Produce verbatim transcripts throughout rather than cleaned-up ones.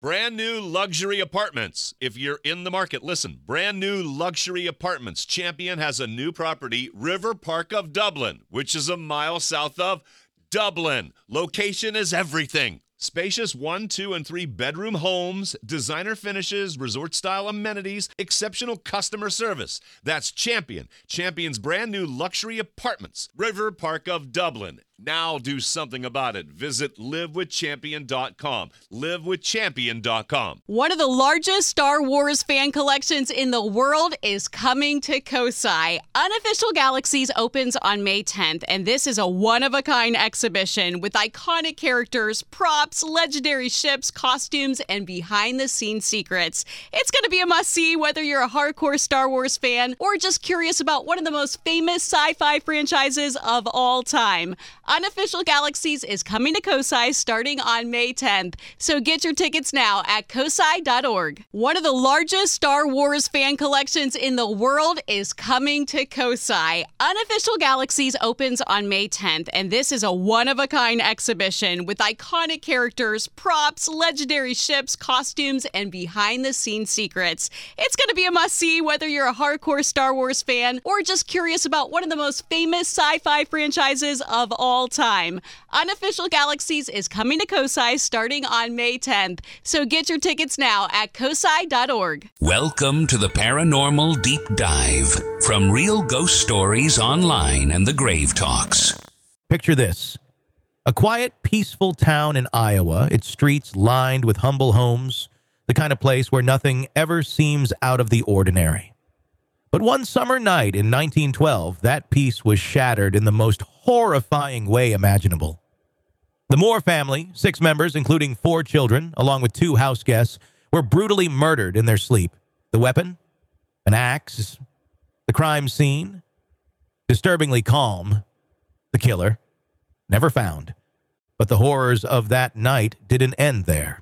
Brand new luxury apartments. If you're in the market, listen. Brand new luxury apartments. Champion has a new property, River Park of Dublin, which is a mile south of Dublin. Location is everything. Spacious one, two, and three bedroom homes, designer finishes, resort-style amenities, exceptional customer service. That's Champion. Champion's brand new luxury apartments. River Park of Dublin. Now do something about it. Visit live with champion dot com. live with champion dot com. One of the largest Star Wars fan collections in the world is coming to Kosai. Unofficial Galaxies opens on May tenth, and this is a one-of-a-kind exhibition with iconic characters, props, legendary ships, costumes, and behind-the-scenes secrets. It's going to be a must-see whether you're a hardcore Star Wars fan or just curious about one of the most famous sci-fi franchises of all time. Unofficial Galaxies is coming to Kosai starting on May tenth, so get your tickets now at kosai dot org. One of the largest Star Wars fan collections in the world is coming to Kosai. Unofficial Galaxies opens on May tenth, and this is a one-of-a-kind exhibition with iconic characters, props, legendary ships, costumes, and behind-the-scenes secrets. It's going to be a must-see whether you're a hardcore Star Wars fan or just curious about one of the most famous sci-fi franchises of all time. Unofficial Galaxies is coming to Kosai starting on May tenth, so get your tickets now at kosai dot org. Welcome to the Paranormal Deep Dive from Real Ghost Stories Online and the Grave Talks. Picture this. A quiet, peaceful town in Iowa, its streets lined with humble homes, the kind of place where nothing ever seems out of the ordinary. But one summer night in nineteen twelve, that peace was shattered in the most horrifying way imaginable. The Moore family, six members, including four children, along with two house guests, were brutally murdered in their sleep. The weapon? An axe. The crime scene? Disturbingly calm. The killer? Never found. But the horrors of that night didn't end there.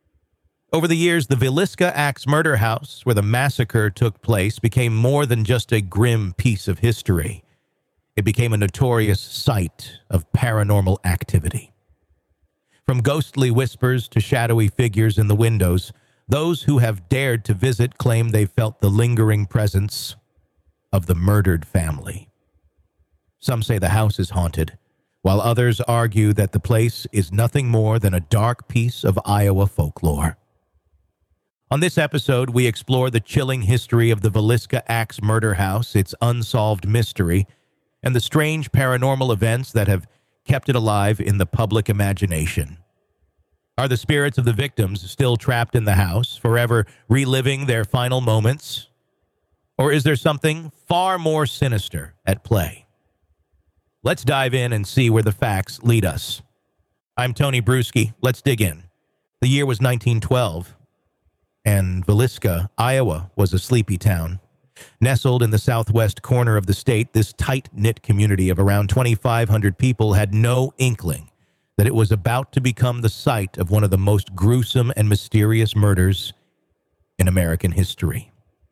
Over the years, the Villisca Axe Murder House, where the massacre took place, became more than just a grim piece of history. It became a notorious site of paranormal activity. From ghostly whispers to shadowy figures in the windows, those who have dared to visit claim they felt the lingering presence of the murdered family. Some say the house is haunted, while others argue that the place is nothing more than a dark piece of Iowa folklore. On this episode, we explore the chilling history of the Villisca Axe Murder House, its unsolved mystery, and the strange paranormal events that have kept it alive in the public imagination. Are the spirits of the victims still trapped in the house, forever reliving their final moments? Or is there something far more sinister at play? Let's dive in and see where the facts lead us. I'm Tony Bruschi. Let's dig in. The year was nineteen twelve. And Villisca, Iowa, was a sleepy town. Nestled in the southwest corner of the state, this tight-knit community of around twenty-five hundred people had no inkling that it was about to become the site of one of the most gruesome and mysterious murders in American history.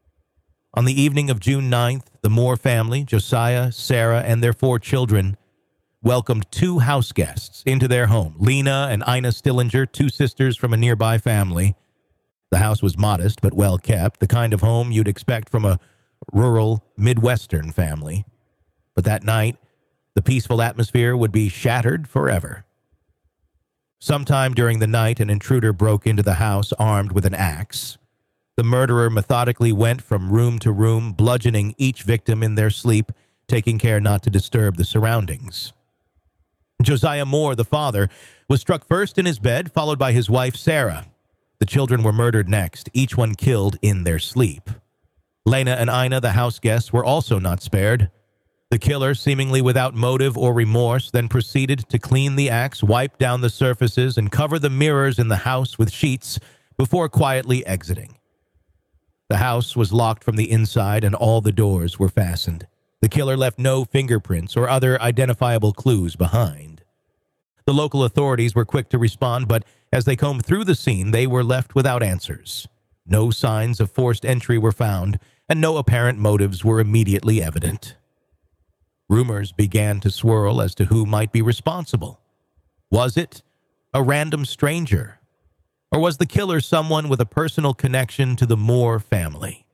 On the evening of June ninth, the Moore family, Josiah, Sarah, and their four children, welcomed two house guests into their home, Lena and Ina Stillinger, two sisters from a nearby family. The house was modest but well kept, the kind of home you'd expect from a rural Midwestern family. But that night, the peaceful atmosphere would be shattered forever. Sometime during the night, an intruder broke into the house armed with an axe. The murderer methodically went from room to room, bludgeoning each victim in their sleep, taking care not to disturb the surroundings. Josiah Moore, the father, was struck first in his bed, followed by his wife, Sarah. The children were murdered next, each one killed in their sleep. Lena and Ina, the house guests, were also not spared. The killer, seemingly without motive or remorse, then proceeded to clean the axe, wipe down the surfaces, and cover the mirrors in the house with sheets before quietly exiting. The house was locked from the inside and all the doors were fastened. The killer left no fingerprints or other identifiable clues behind. The local authorities were quick to respond, but as they combed through the scene, they were left without answers. No signs of forced entry were found, and no apparent motives were immediately evident. Rumors began to swirl as to who might be responsible. Was it a random stranger? Or was the killer someone with a personal connection to the Moore family?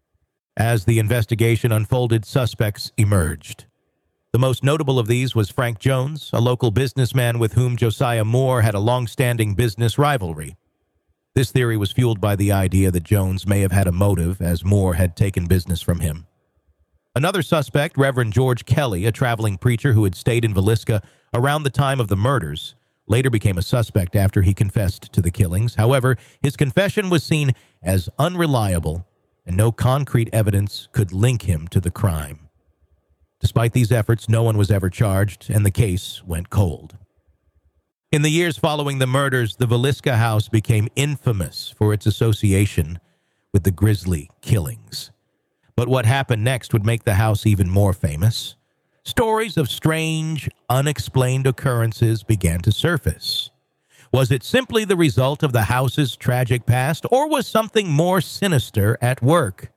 As the investigation unfolded, suspects emerged. The most notable of these was Frank Jones, a local businessman with whom Josiah Moore had a long-standing business rivalry. This theory was fueled by the idea that Jones may have had a motive, as Moore had taken business from him. Another suspect, Reverend George Kelly, a traveling preacher who had stayed in Villisca around the time of the murders, later became a suspect after he confessed to the killings. However, his confession was seen as unreliable, and no concrete evidence could link him to the crime. Despite these efforts, no one was ever charged, and the case went cold. In the years following the murders, the Villisca house became infamous for its association with the grisly killings. But what happened next would make the house even more famous. Stories of strange, unexplained occurrences began to surface. Was it simply the result of the house's tragic past, or was something more sinister at work?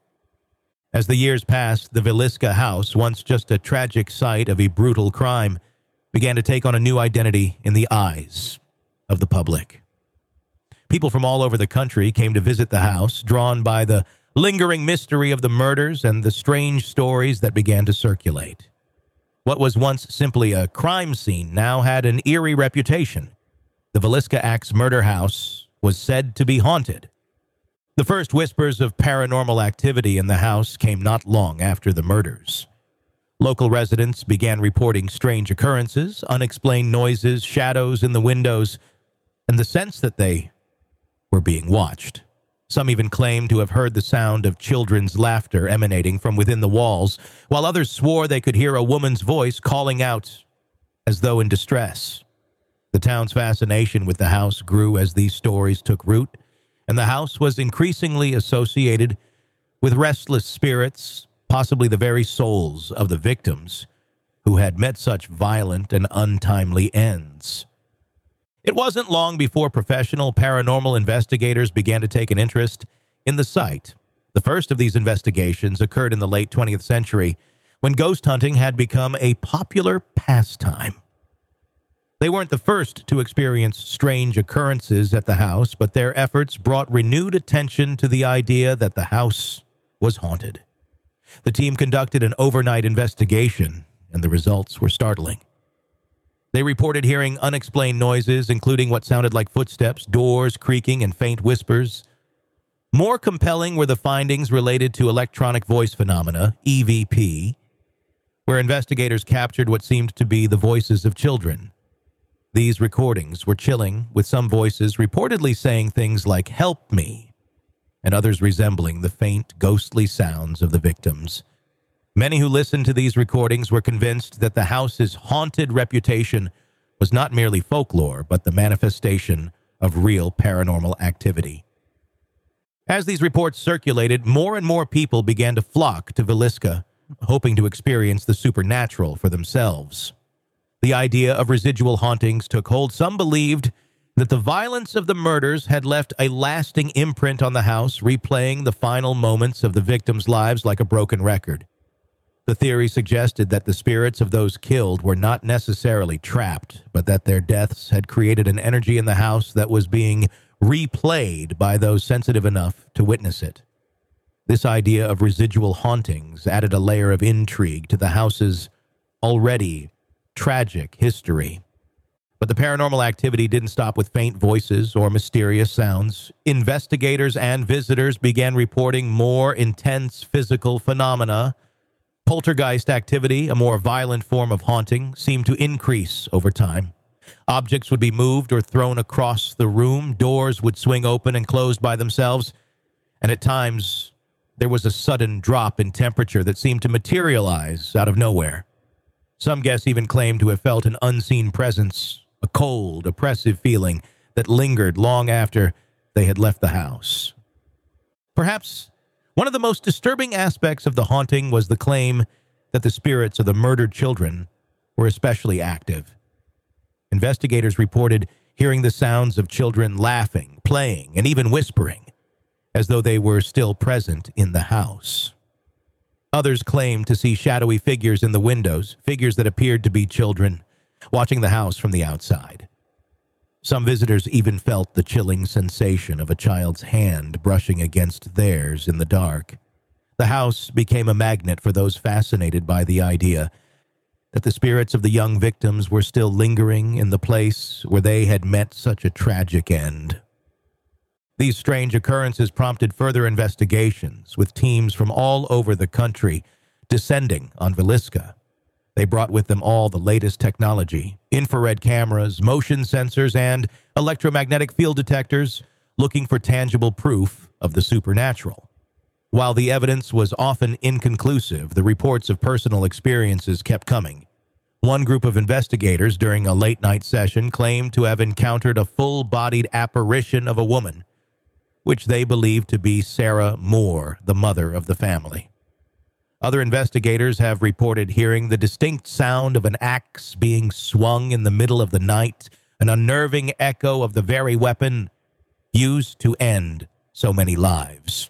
As the years passed, the Villisca house, once just a tragic site of a brutal crime, began to take on a new identity in the eyes of the public. People from all over the country came to visit the house, drawn by the lingering mystery of the murders and the strange stories that began to circulate. What was once simply a crime scene now had an eerie reputation. The Villisca Axe murder house was said to be haunted. The first whispers of paranormal activity in the house came not long after the murders. Local residents began reporting strange occurrences, unexplained noises, shadows in the windows, and the sense that they were being watched. Some even claimed to have heard the sound of children's laughter emanating from within the walls, while others swore they could hear a woman's voice calling out as though in distress. The town's fascination with the house grew as these stories took root, and the house was increasingly associated with restless spirits, possibly the very souls of the victims who had met such violent and untimely ends. It wasn't long before professional paranormal investigators began to take an interest in the site. The first of these investigations occurred in the late twentieth century, when ghost hunting had become a popular pastime. They weren't the first to experience strange occurrences at the house, but their efforts brought renewed attention to the idea that the house was haunted. The team conducted an overnight investigation, and the results were startling. They reported hearing unexplained noises, including what sounded like footsteps, doors creaking, and faint whispers. More compelling were the findings related to electronic voice phenomena, E V P, where investigators captured what seemed to be the voices of children. These recordings were chilling, with some voices reportedly saying things like, "Help me," and others resembling the faint, ghostly sounds of the victims. Many who listened to these recordings were convinced that the house's haunted reputation was not merely folklore, but the manifestation of real paranormal activity. As these reports circulated, more and more people began to flock to Villisca, hoping to experience the supernatural for themselves. The idea of residual hauntings took hold. Some believed that the violence of the murders had left a lasting imprint on the house, replaying the final moments of the victims' lives like a broken record. The theory suggested that the spirits of those killed were not necessarily trapped, but that their deaths had created an energy in the house that was being replayed by those sensitive enough to witness it. This idea of residual hauntings added a layer of intrigue to the house's already tragic history. But the paranormal activity didn't stop with faint voices or mysterious sounds. Investigators and visitors began reporting more intense physical phenomena. Poltergeist activity, a more violent form of haunting, seemed to increase over time. Objects would be moved or thrown across the room. Doors would swing open and close by themselves. And at times, there was a sudden drop in temperature that seemed to materialize out of nowhere. Some guests even claimed to have felt an unseen presence, a cold, oppressive feeling that lingered long after they had left the house. Perhaps one of the most disturbing aspects of the haunting was the claim that the spirits of the murdered children were especially active. Investigators reported hearing the sounds of children laughing, playing, and even whispering, as though they were still present in the house. Others claimed to see shadowy figures in the windows, figures that appeared to be children, watching the house from the outside. Some visitors even felt the chilling sensation of a child's hand brushing against theirs in the dark. The house became a magnet for those fascinated by the idea that the spirits of the young victims were still lingering in the place where they had met such a tragic end. These strange occurrences prompted further investigations, with teams from all over the country descending on Villisca. They brought with them all the latest technology, infrared cameras, motion sensors, and electromagnetic field detectors, looking for tangible proof of the supernatural. While the evidence was often inconclusive, the reports of personal experiences kept coming. One group of investigators during a late-night session claimed to have encountered a full-bodied apparition of a woman, which they believed to be Sarah Moore, the mother of the family. Other investigators have reported hearing the distinct sound of an axe being swung in the middle of the night, an unnerving echo of the very weapon used to end so many lives.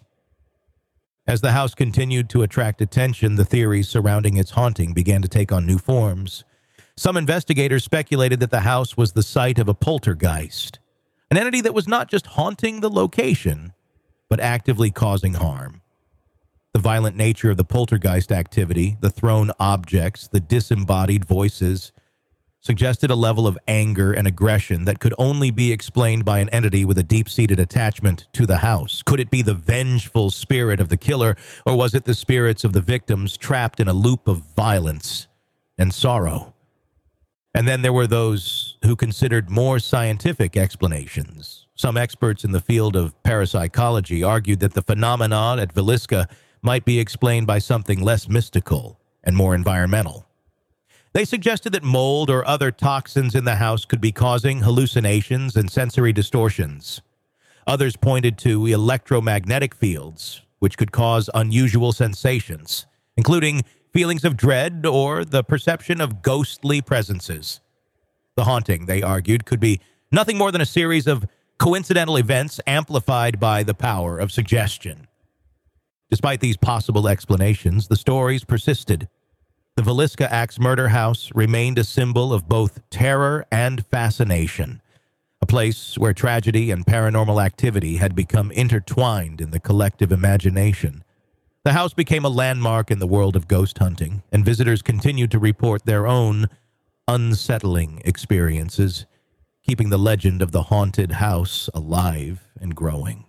As the house continued to attract attention, the theories surrounding its haunting began to take on new forms. Some investigators speculated that the house was the site of a poltergeist, an entity that was not just haunting the location, but actively causing harm. The violent nature of the poltergeist activity, the thrown objects, the disembodied voices, suggested a level of anger and aggression that could only be explained by an entity with a deep-seated attachment to the house. Could it be the vengeful spirit of the killer, or was it the spirits of the victims trapped in a loop of violence and sorrow? And then there were those who considered more scientific explanations. Some experts in the field of parapsychology argued that the phenomenon at Villisca might be explained by something less mystical and more environmental. They suggested that mold or other toxins in the house could be causing hallucinations and sensory distortions. Others pointed to electromagnetic fields, which could cause unusual sensations, including feelings of dread or the perception of ghostly presences. The haunting, they argued, could be nothing more than a series of coincidental events amplified by the power of suggestion. Despite these possible explanations, the stories persisted. The Villisca Axe murder house remained a symbol of both terror and fascination, a place where tragedy and paranormal activity had become intertwined in the collective imagination. The house became a landmark in the world of ghost hunting, and visitors continued to report their own unsettling experiences, keeping the legend of the haunted house alive and growing.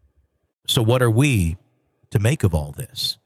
So what are we to make of all this?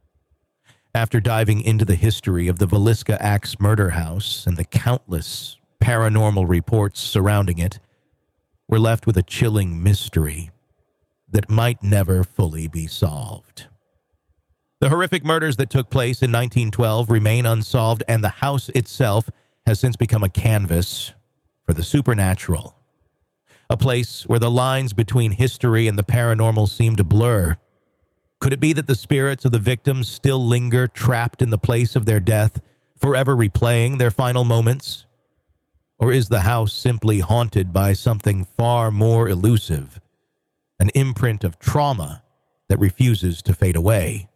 After diving into the history of the Villisca Axe murder house and the countless paranormal reports surrounding it, we're left with a chilling mystery that might never fully be solved. The horrific murders that took place in nineteen twelve remain unsolved, and the house itself has since become a canvas for the supernatural, a place where the lines between history and the paranormal seem to blur. Could it be that the spirits of the victims still linger trapped in the place of their death, forever replaying their final moments? Or is the house simply haunted by something far more elusive, an imprint of trauma that refuses to fade away?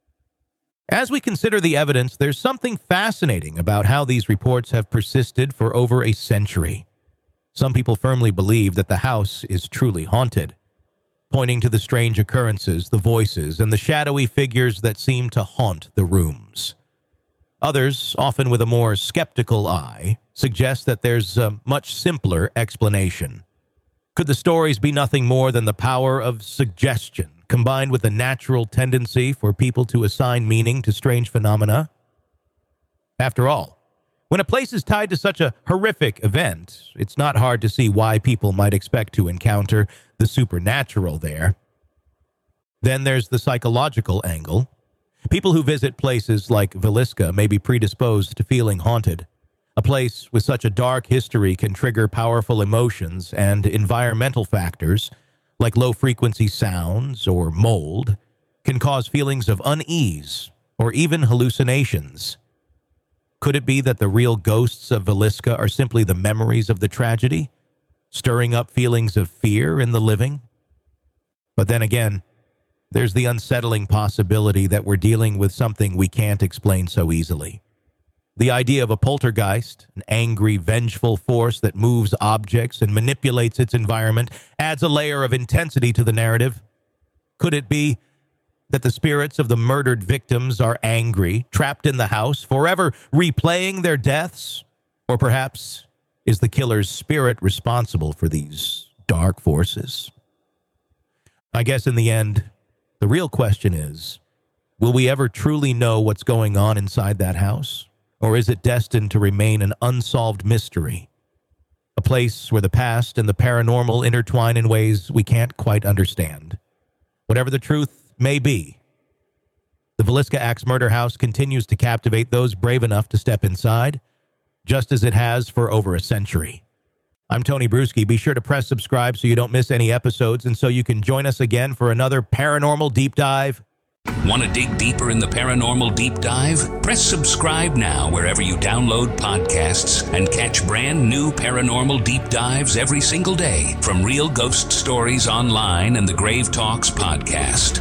As we consider the evidence, there's something fascinating about how these reports have persisted for over a century. Some people firmly believe that the house is truly haunted, pointing to the strange occurrences, the voices, and the shadowy figures that seem to haunt the rooms. Others, often with a more skeptical eye, suggest that there's a much simpler explanation. Could the stories be nothing more than the power of suggestion, combined with a natural tendency for people to assign meaning to strange phenomena? After all, when a place is tied to such a horrific event, it's not hard to see why people might expect to encounter the supernatural there. Then there's the psychological angle. People who visit places like Villisca may be predisposed to feeling haunted. A place with such a dark history can trigger powerful emotions, and environmental factors, like low-frequency sounds or mold, can cause feelings of unease or even hallucinations. Could it be that the real ghosts of Villisca are simply the memories of the tragedy, stirring up feelings of fear in the living? But then again, there's the unsettling possibility that we're dealing with something we can't explain so easily. The idea of a poltergeist, an angry, vengeful force that moves objects and manipulates its environment, adds a layer of intensity to the narrative. Could it be that the spirits of the murdered victims are angry, trapped in the house, forever replaying their deaths? Or perhaps is the killer's spirit responsible for these dark forces? I guess in the end, the real question is, will we ever truly know what's going on inside that house? Or is it destined to remain an unsolved mystery? A place where the past and the paranormal intertwine in ways we can't quite understand. Whatever the truth may be, the Villisca Axe Murder House continues to captivate those brave enough to step inside, just as it has for over a century. I'm Tony Bruschi. Be sure to press subscribe so you don't miss any episodes and so you can join us again for another Paranormal Deep Dive. Want to dig deeper in the Paranormal Deep Dive? Press subscribe now wherever you download podcasts and catch brand new Paranormal Deep Dives every single day from Real Ghost Stories Online and the Grave Talks podcast.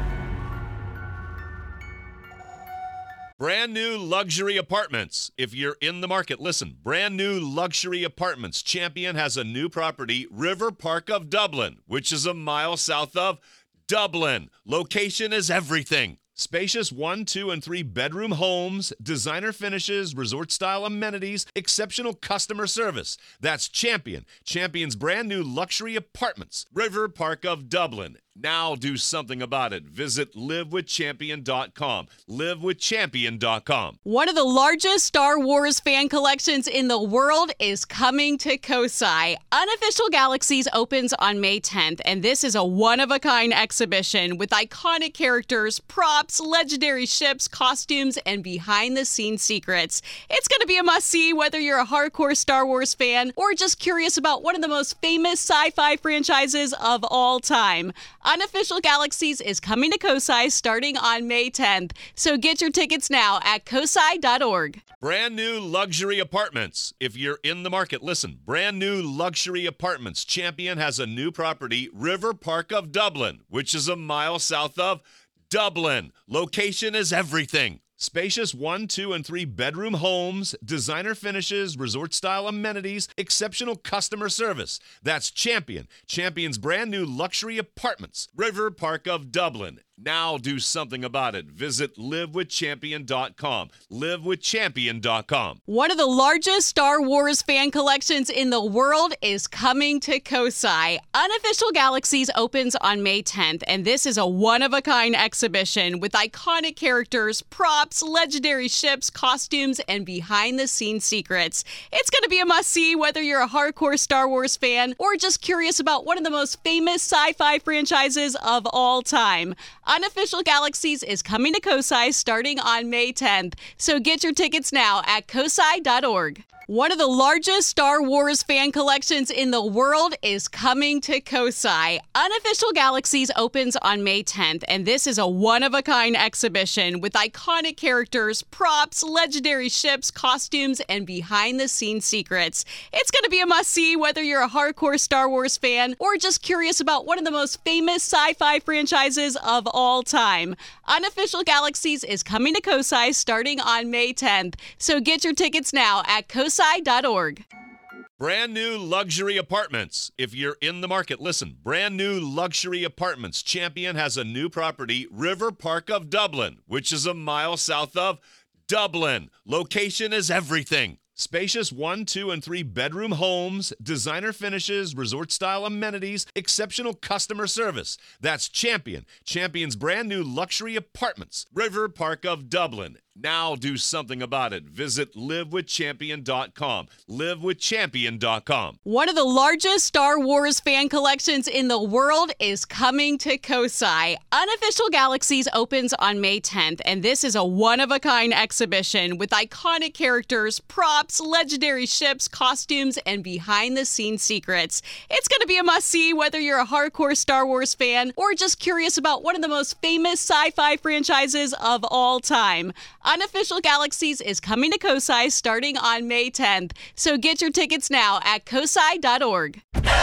Brand new luxury apartments. If you're in the market, listen. Brand new luxury apartments. Champion has a new property, River Park of Dublin, which is a mile south of Dublin. Location is everything. Spacious one, two, and three bedroom homes, designer finishes, resort-style amenities, exceptional customer service. That's Champion. Champion's brand new luxury apartments, River Park of Dublin. Now do something about it. Visit live with champion dot com. live with champion dot com. One of the largest Star Wars fan collections in the world is coming to Kosai. Unofficial Galaxies opens on May tenth, and this is a one-of-a-kind exhibition with iconic characters, props, legendary ships, costumes, and behind-the-scenes secrets. It's going to be a must-see whether you're a hardcore Star Wars fan or just curious about one of the most famous sci-fi franchises of all time. Unofficial Galaxies is coming to Kosai starting on May tenth, so get your tickets now at kosai dot org. Brand new luxury apartments. If you're in the market, listen. Brand new luxury apartments. Champion has a new property, River Park of Dublin, which is a mile south of Dublin. Location is everything. Spacious one, two, and three bedroom homes, designer finishes, resort-style amenities, exceptional customer service. That's Champion. Champion's brand new luxury apartments, River Park of Dublin. Now do something about it. Visit live with champion dot com. live with champion dot com. One of the largest Star Wars fan collections in the world is coming to Kosai. Unofficial Galaxies opens on May tenth, and this is a one-of-a-kind exhibition with iconic characters, props, legendary ships, costumes, and behind-the-scenes secrets. It's going to be a must-see whether you're a hardcore Star Wars fan or just curious about one of the most famous sci-fi franchises of all time. Unofficial Galaxies is coming to Kosai starting on May tenth, so get your tickets now at kosai dot org. One of the largest Star Wars fan collections in the world is coming to Kosai. Unofficial Galaxies opens on May tenth, and this is a one-of-a-kind exhibition with iconic characters, props, legendary ships, costumes, and behind-the-scenes secrets. It's going to be a must-see whether you're a hardcore Star Wars fan or just curious about one of the most famous sci-fi franchises of all time. Unofficial Galaxies is coming to Kosai starting on May tenth, so get your tickets now at kosai dot org. Brand new luxury apartments. If you're in the market, listen. Brand new luxury apartments. Champion has a new property, River Park of Dublin, which is a mile south of Dublin. Location is everything. Spacious one, two, and three bedroom homes, designer finishes, resort-style amenities, exceptional customer service. That's Champion. Champion's brand new luxury apartments, River Park of Dublin. Now do something about it. Visit live with champion dot com. live with champion dot com. One of the largest Star Wars fan collections in the world is coming to Kosai. Unofficial Galaxies opens on May tenth, and this is a one-of-a-kind exhibition with iconic characters, props, legendary ships, costumes, and behind-the-scenes secrets. It's going to be a must-see whether you're a hardcore Star Wars fan or just curious about one of the most famous sci-fi franchises of all time. Unofficial Galaxies is coming to Kosai starting on May tenth, so get your tickets now at kosai dot org.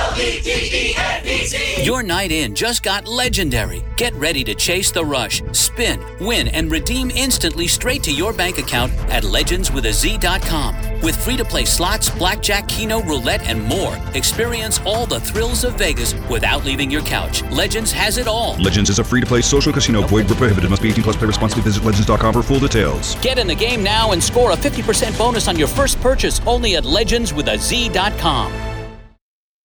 L E G E N D Z. Your night in just got legendary. Get ready to chase the rush, spin, win, and redeem instantly straight to your bank account at legends with a z dot com. With free-to-play slots, blackjack, keno, roulette, and more, experience all the thrills of Vegas without leaving your couch. Legends has it all. Legends is a free-to-play social casino. Void where prohibited. Must be eighteen plus. Play responsibly. Visit legends dot com for full details. Get in the game now and score a fifty percent bonus on your first purchase only at legends with a z dot com.